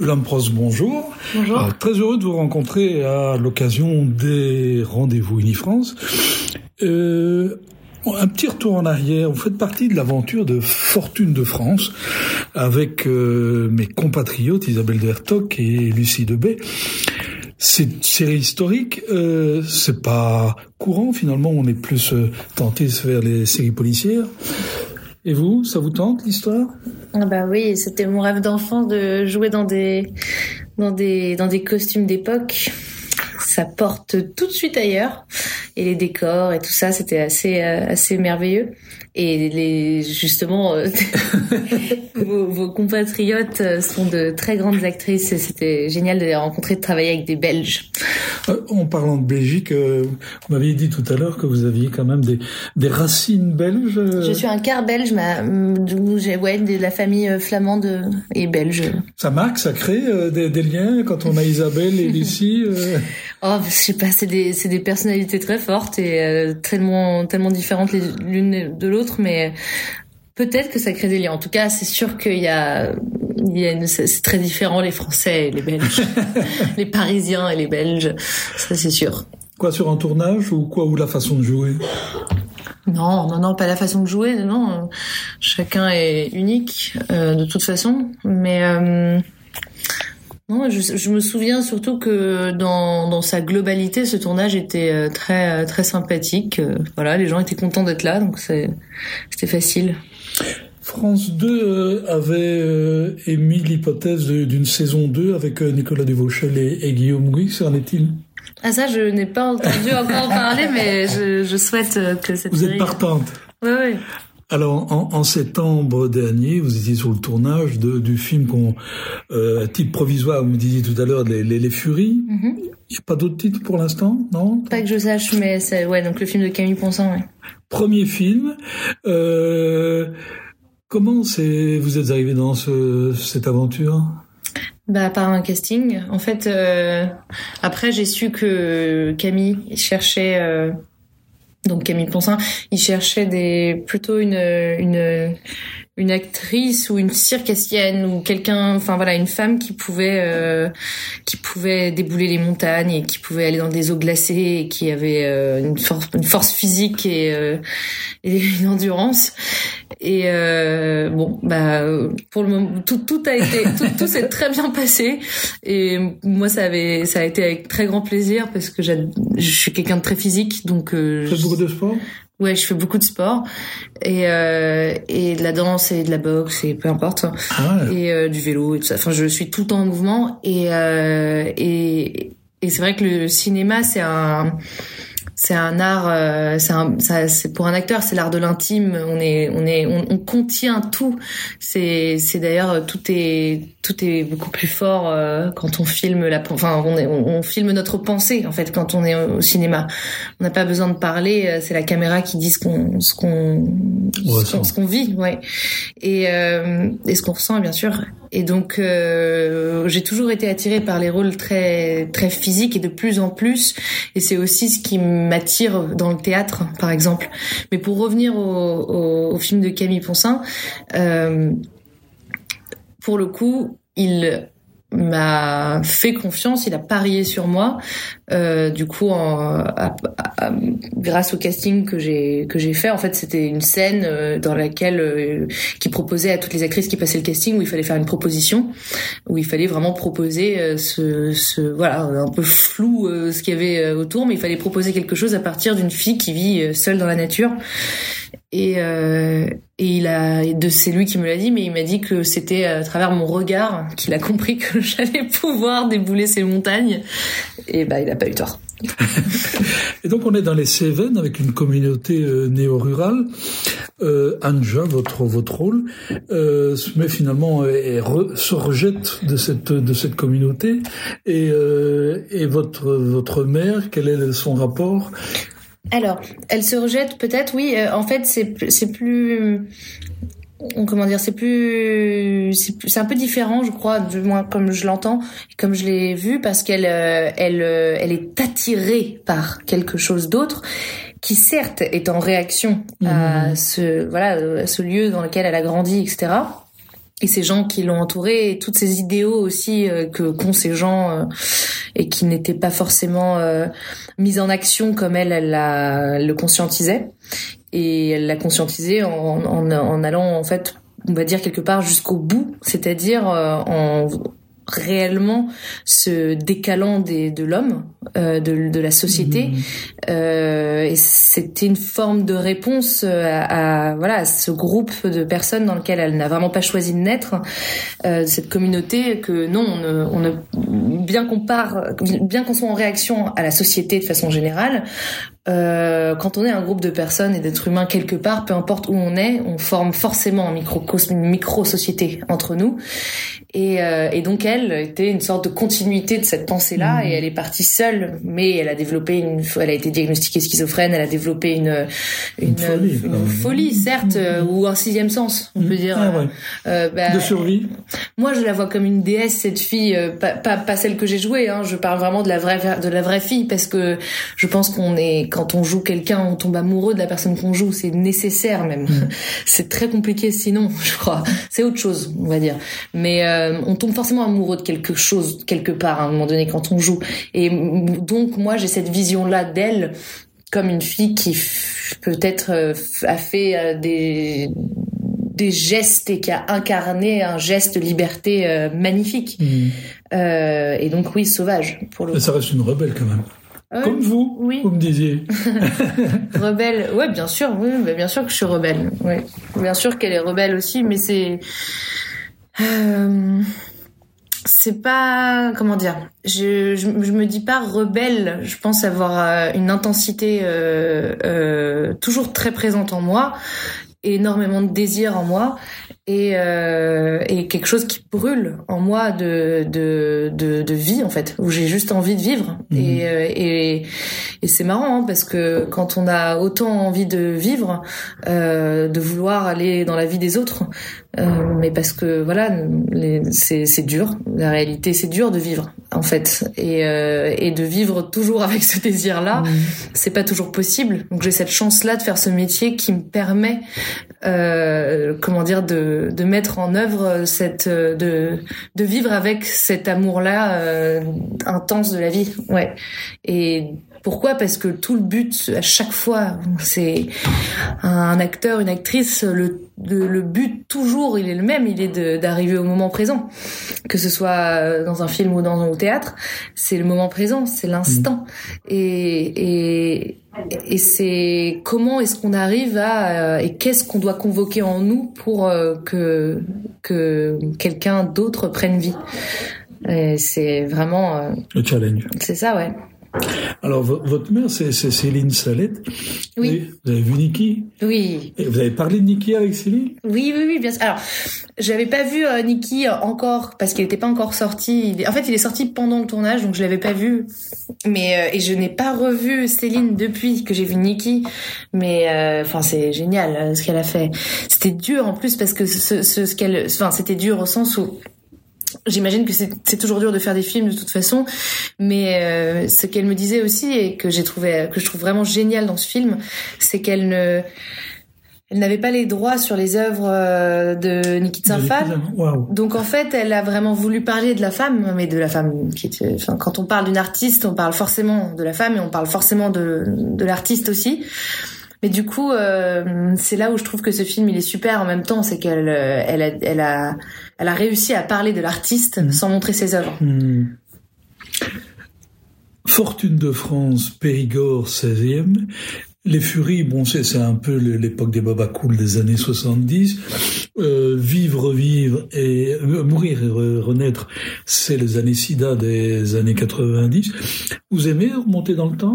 Lampros, bonjour. Bonjour. Alors, très heureux de vous rencontrer à l'occasion des rendez-vous Unifrance. Un petit retour en arrière. Vous faites partie de l'aventure de Fortune de France avec mes compatriotes Isabelle de Hertoq et Lucie Debay. C'est une série historique, c'est pas courant finalement, on est plus tenté de se faire les séries policières. Et vous, ça vous tente l'histoire ? Ah bah oui, c'était mon rêve d'enfant de jouer dans des costumes d'époque. Ça porte tout de suite ailleurs, et les décors et tout ça, c'était assez merveilleux. Et justement, vos compatriotes sont de très grandes actrices, et c'était génial de les rencontrer, de travailler avec des Belges. En parlant de Belgique, vous m'aviez dit tout à l'heure que vous aviez quand même des racines belges. Je suis un quart belge, de la famille flamande et belge. Ça marque, ça crée des liens quand on a Isabelle et Lucie. Oh, je sais pas, c'est des personnalités très fortes et tellement différentes l'une de l'autre, mais peut-être que ça crée des liens. En tout cas, c'est sûr c'est très différent, les Français et les Belges, les Parisiens et les Belges, ça c'est sûr. Quoi, sur un tournage ou la façon de jouer? Non, pas la façon de jouer, non. Chacun est unique de toute façon, mais non, je me souviens surtout que dans sa globalité, ce tournage était très très sympathique. Voilà, les gens étaient contents d'être là, donc c'était facile. France 2 avait émis l'hypothèse d'une saison 2 avec Nicolas Duvauchel et Guillaume Gouix. Qu'en est-il ? Ah, ça, je n'ai pas entendu encore parler, mais je souhaite que cette série... Vous êtes partante ? Oui. Alors, en septembre dernier, vous étiez sur le tournage du film titre provisoire, vous me disiez tout à l'heure, les Furies. Mm-hmm. Il n'y a pas d'autres titres pour l'instant, non ? Pas que je sache, mais c'est, donc le film de Camille Ponsant, ouais. Premier film. Comment vous êtes arrivé dans cette aventure ? Par un casting. En fait, après, j'ai su que Camille cherchait... Donc Camille Ponsant, il cherchait plutôt une actrice ou une circassienne ou quelqu'un, enfin voilà, une femme qui pouvait débouler les montagnes et qui pouvait aller dans des eaux glacées et qui avait une force physique et une endurance. Et pour le moment tout s'est très bien passé, et moi ça a été avec très grand plaisir parce que je suis quelqu'un de très physique, donc vous faites beaucoup de sport ? Ouais, je fais beaucoup de sport et de la danse et de la boxe et peu importe, et du vélo et tout ça. Enfin, je suis tout le temps en mouvement, et c'est vrai que le cinéma c'est un art, c'est pour un acteur, c'est l'art de l'intime. On contient tout. C'est d'ailleurs tout est beaucoup plus fort quand on filme on filme notre pensée en fait quand on est au cinéma. On n'a pas besoin de parler, c'est la caméra qui dit ce qu'on vit, ouais. Et ce qu'on ressent bien sûr. Et donc j'ai toujours été attirée par les rôles très très physiques, et de plus en plus, et c'est aussi ce qui m'attire dans le théâtre par exemple. Mais pour revenir au film de Camille Ponsant, pour le coup, il m'a fait confiance, il a parié sur moi. Du coup, grâce au casting que j'ai fait, en fait, c'était une scène dans laquelle qui proposait à toutes les actrices qui passaient le casting, où il fallait faire une proposition, où il fallait vraiment proposer un peu flou ce qu'il y avait autour, mais il fallait proposer quelque chose à partir d'une fille qui vit seule dans la nature. Et c'est lui qui me l'a dit, mais il m'a dit que c'était à travers mon regard qu'il a compris que j'allais pouvoir débouler ces montagnes. Et il a pas eu tort. Et donc on est dans les Cévennes avec une communauté néo-rurale. Anja, votre rôle, mais finalement se rejette de cette communauté. Et votre mère, quel est son rapport ? Alors, elle se rejette peut-être, oui. En fait, c'est plus, comment dire, c'est un peu différent, je crois, du moins comme je l'entends, comme je l'ai vu, parce qu'elle est attirée par quelque chose d'autre, qui certes est en réaction à ce lieu dans lequel elle a grandi, etc. et ces gens qui l'ont entouré, et toutes ces idéaux aussi qu'ont ces gens et qui n'étaient pas forcément mis en action comme elle le conscientisait. Et elle l'a conscientisé en allant en fait, on va dire quelque part jusqu'au bout, c'est-à-dire en réellement se décalant de l'homme, de la société, et c'était une forme de réponse à ce groupe de personnes dans lequel elle n'a vraiment pas choisi de naître, cette communauté que non, bien qu'on soit en réaction à la société de façon générale, quand on est un groupe de personnes et d'êtres humains quelque part, peu importe où on est, on forme forcément un microcosme, une micro-société entre nous. Et donc elle était une sorte de continuité de cette pensée-là, et elle est partie seule, mais elle a développé elle a été diagnostiquée schizophrène, elle a développé une folie, certes, ou un sixième sens, on peut dire. De survie. Moi, je la vois comme une déesse, cette fille, pas celle que j'ai jouée, hein. Je parle vraiment de la vraie fille, parce que je pense quand on joue quelqu'un, on tombe amoureux de la personne qu'on joue, c'est nécessaire même. C'est très compliqué sinon, je crois. C'est autre chose, on va dire. Mais on tombe forcément amoureux de quelque chose quelque part à un moment donné quand on joue. Et donc moi j'ai cette vision-là d'elle comme une fille qui peut-être a fait des gestes et qui a incarné un geste de liberté magnifique. Et donc oui, sauvage pour le coup. Ça reste une rebelle quand même. Comme vous, oui. Vous me disiez. Rebelle, ouais, bien sûr, oui, bah, bien sûr que je suis rebelle. Oui. Bien sûr qu'elle est rebelle aussi, mais c'est pas, comment dire, je me dis pas rebelle, je pense avoir une intensité toujours très présente en moi, énormément de désir en moi, et quelque chose qui brûle en moi de vie en fait, où j'ai juste envie de vivre. Et c'est marrant hein, parce que quand on a autant envie de vivre, de vouloir aller dans la vie des autres, mais parce que voilà, c'est dur, la réalité c'est dur de vivre en fait, et de vivre toujours avec ce désir là, c'est pas toujours possible. Donc j'ai cette chance là de faire ce métier qui me permet comment dire, de mettre en œuvre de vivre avec cet amour-là intense de la vie. Ouais. Et pourquoi ? Parce que tout le but, à chaque fois, c'est un acteur, une actrice, le but toujours, il est le même, il est d'arriver au moment présent. Que ce soit dans un film ou au théâtre, c'est le moment présent, c'est l'instant. Et c'est comment est-ce qu'on arrive et qu'est-ce qu'on doit convoquer en nous pour que quelqu'un d'autre prenne vie. Et c'est vraiment le challenge. C'est ça, ouais. Alors, votre mère, c'est Céline Salette. Oui. Vous avez vu Niki ? Oui. Et vous avez parlé de Niki avec Céline ? Oui, bien sûr. Alors, j'avais pas vu Niki encore parce qu'il était pas encore sorti. En fait, il est sorti pendant le tournage, donc je l'avais pas vu. Mais et je n'ai pas revu Céline depuis que j'ai vu Niki. Mais enfin, c'est génial ce qu'elle a fait. C'était dur en plus parce que c'était dur au sens où j'imagine que c'est toujours dur de faire des films de toute façon, mais ce qu'elle me disait aussi et que je trouve vraiment génial dans ce film, c'est qu'elle n'avait pas les droits sur les œuvres de Niki Tsingfal. Wow. Donc en fait, elle a vraiment voulu parler de la femme, mais de la femme quand on parle d'une artiste, on parle forcément de la femme et on parle forcément de l'artiste aussi. Mais du coup, c'est là où je trouve que ce film il est super en même temps, c'est qu'elle a réussi à parler de l'artiste sans montrer ses œuvres. Fortune de France, Périgord, 16e. Les Furies, bon, c'est un peu l'époque des babacools des années 70. Vivre et mourir et renaître, c'est les années SIDA des années 90. Vous aimez remonter dans le temps ?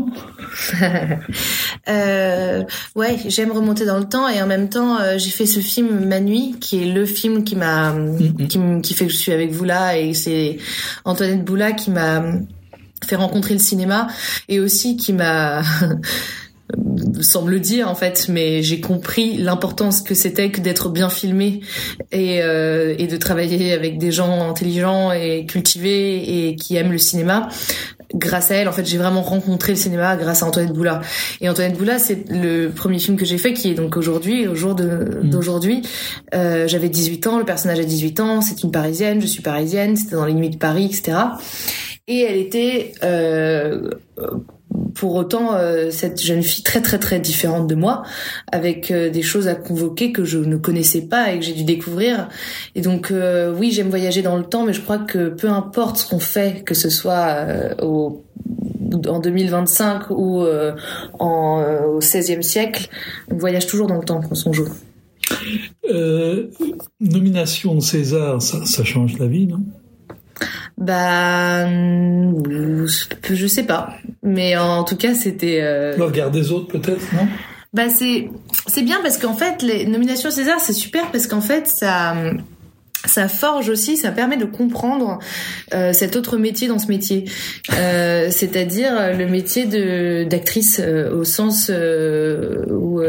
Ouais, j'aime remonter dans le temps et en même temps, j'ai fait ce film Ma Nuit, qui est le film qui fait que je suis avec vous là, et c'est Antoinette Boula qui m'a fait rencontrer le cinéma et aussi qui m'a sans me le dire en fait, mais j'ai compris l'importance que c'était que d'être bien filmé et de travailler avec des gens intelligents et cultivés et qui aiment le cinéma. grâce à elle, en fait, j'ai vraiment rencontré le cinéma grâce à Antoinette Boula. Et Antoinette Boula, c'est le premier film que j'ai fait, qui est donc aujourd'hui, au jour d'aujourd'hui. J'avais 18 ans, le personnage a 18 ans, c'est une Parisienne, je suis parisienne, c'était dans les nuits de Paris, etc. Et elle était pour autant cette jeune fille très très très différente de moi, avec des choses à convoquer que je ne connaissais pas et que j'ai dû découvrir. Et donc oui, j'aime voyager dans le temps, mais je crois que peu importe ce qu'on fait, que ce soit en 2025 ou au XVIe siècle, on voyage toujours dans le temps quand on joue. Nomination César, ça change la vie, non? Bah, je sais pas, mais en tout cas c'était. Le regard des autres peut-être, non? Bah c'est bien parce qu'en fait les nominations César c'est super parce qu'en fait ça forge aussi, ça permet de comprendre cet autre métier dans ce métier, c'est-à-dire le métier d'actrice au sens où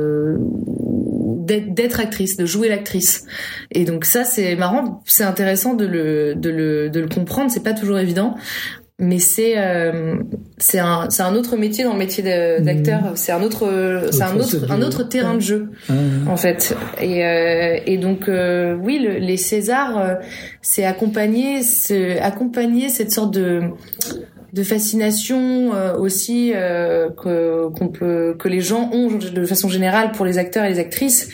d'être actrice, de jouer l'actrice. Et donc ça c'est marrant, c'est intéressant de le comprendre, c'est pas toujours évident. Mais c'est un autre métier dans le métier d'acteur, c'est un autre terrain de jeu en fait. Et donc oui, les Césars c'est accompagner cette sorte de fascination aussi que les gens ont de façon générale pour les acteurs et les actrices,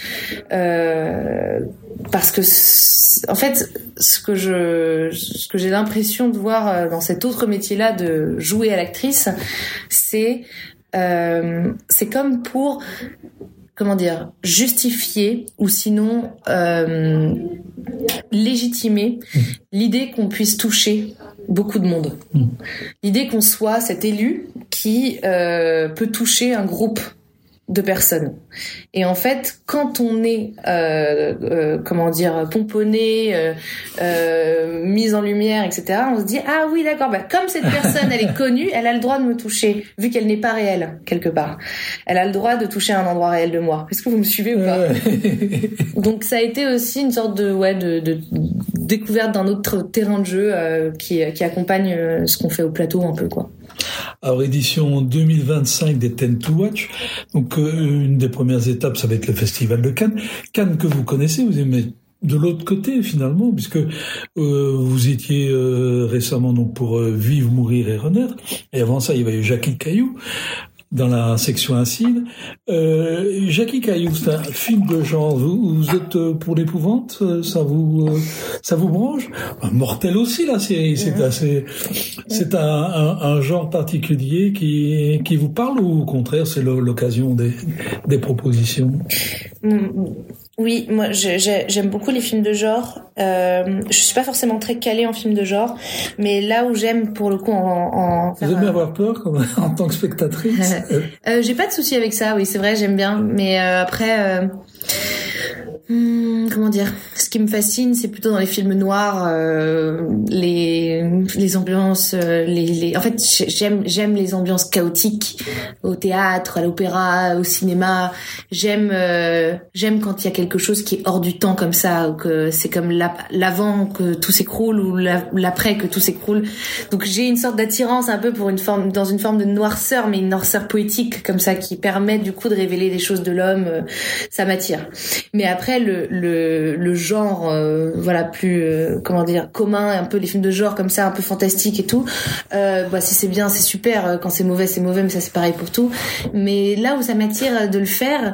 parce que en fait ce que j'ai l'impression de voir dans cet autre métier-là de jouer à l'actrice, c'est comme pour justifier ou sinon légitimer l'idée qu'on puisse toucher beaucoup de monde. L'idée qu'on soit cet élu qui peut toucher un groupe de personnes. Et en fait, quand on est pomponné, mise en lumière, etc., on se dit ah oui d'accord, comme cette personne elle est connue, elle a le droit de me toucher, vu qu'elle n'est pas réelle quelque part. Elle a le droit de toucher un endroit réel de moi. Est-ce que vous me suivez ou pas? Donc ça a été aussi une sorte de découverte d'un autre terrain de jeu qui accompagne ce qu'on fait au plateau un peu quoi. Alors, édition 2025 des Ten to Watch. Donc, une des premières étapes, ça va être le Festival de Cannes. Cannes que vous connaissez, vous aimez de l'autre côté, finalement, puisque vous étiez récemment donc pour Vivre, Mourir et Renaître. Et avant ça, il y avait Jackie Caillou dans la section Acide. Jackie Caillou, c'est un film de genre. Vous êtes pour l'épouvante? Ça vous branche? Mortel aussi, la série. C'est un genre particulier qui vous parle, ou au contraire, c'est l'occasion des propositions? Oui, moi j'aime beaucoup les films de genre. Je suis pas forcément très calée en films de genre, mais là où j'aime pour le coup Vous aimez avoir peur en tant que spectatrice? J'ai pas de souci avec ça, oui c'est vrai, j'aime bien, mais après comment dire, ce qui me fascine c'est plutôt dans les films noirs, les ambiances, en fait j'aime les ambiances chaotiques au théâtre, à l'opéra, au cinéma. J'aime quand il y a quelque chose qui est hors du temps comme ça, ou que c'est comme l'avant que tout s'écroule, ou l'après que tout s'écroule. Donc j'ai une sorte d'attirance un peu dans une forme de noirceur, mais une noirceur poétique comme ça qui permet du coup de révéler des choses de l'homme. Ça m'attire. Mais après le genre plus commun, un peu les films de genre comme ça, un peu fantastique et tout, si c'est bien c'est super, quand c'est mauvais, mais ça c'est pareil pour tout. Mais là où ça m'attire de le faire,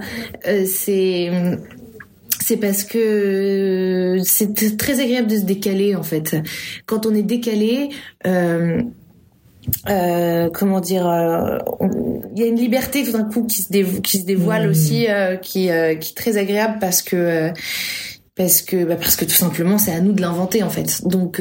c'est parce que c'est très agréable de se décaler en fait. Quand on est décalé, il y a une liberté tout d'un coup qui se dévoile aussi, qui est très agréable parce que tout simplement c'est à nous de l'inventer en fait. Donc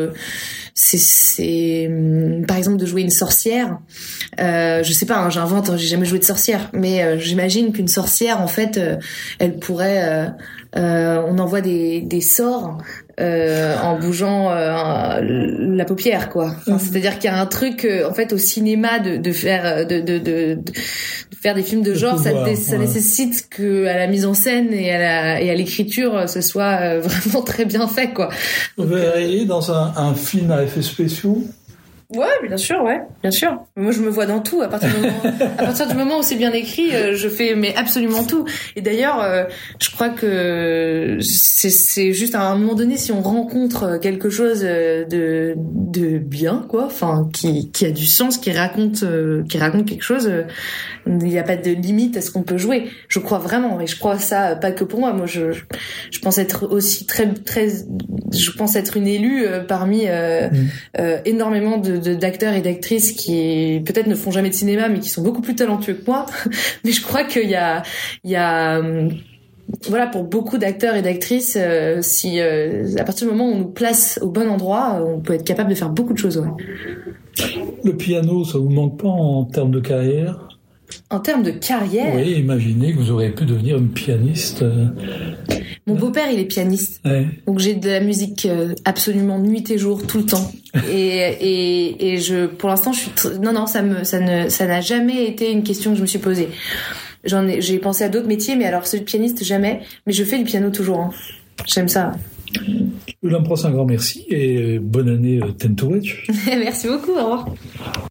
c'est par exemple de jouer une sorcière, je sais pas, j'invente, j'ai jamais joué de sorcière, mais j'imagine qu'une sorcière en fait elle pourrait on envoie des sorts en bougeant la paupière quoi. C'est-à-dire qu'il y a un truc en fait au cinéma de faire des films de genre, ça nécessite que à la mise en scène et à l'écriture ce soit vraiment très bien fait quoi. Vous verriez dans un film à effets spéciaux Ouais, bien sûr. Moi, je me vois dans tout. À partir du moment où c'est bien écrit, je fais mais absolument tout. Et d'ailleurs, je crois que c'est juste à un moment donné, si on rencontre quelque chose de bien, quoi, enfin, qui a du sens, qui raconte quelque chose, il n'y a pas de limite à ce qu'on peut jouer. Je crois vraiment, et je crois ça pas que pour moi. Moi, je pense être aussi je pense être une élue parmi énormément d'acteurs et d'actrices qui peut-être ne font jamais de cinéma mais qui sont beaucoup plus talentueux que moi. Mais je crois qu'il y a voilà, pour beaucoup d'acteurs et d'actrices, si à partir du moment où on nous place au bon endroit, on peut être capable de faire beaucoup de choses. Ouais. Le piano, ça vous manque pas en termes de carrière? En termes de carrière? Oui, imaginez que vous auriez pu devenir une pianiste. Mon beau-père, il est pianiste. Ouais. Donc j'ai de la musique absolument nuit et jour, tout le temps. Et pour l'instant, non, ça n'a jamais été une question que je me suis posée. J'ai pensé à d'autres métiers, mais alors celui de pianiste, jamais. Mais je fais du piano toujours. Hein. J'aime ça. Ulla Prost, un grand merci et bonne année Ten to Wedge. Merci beaucoup, au revoir.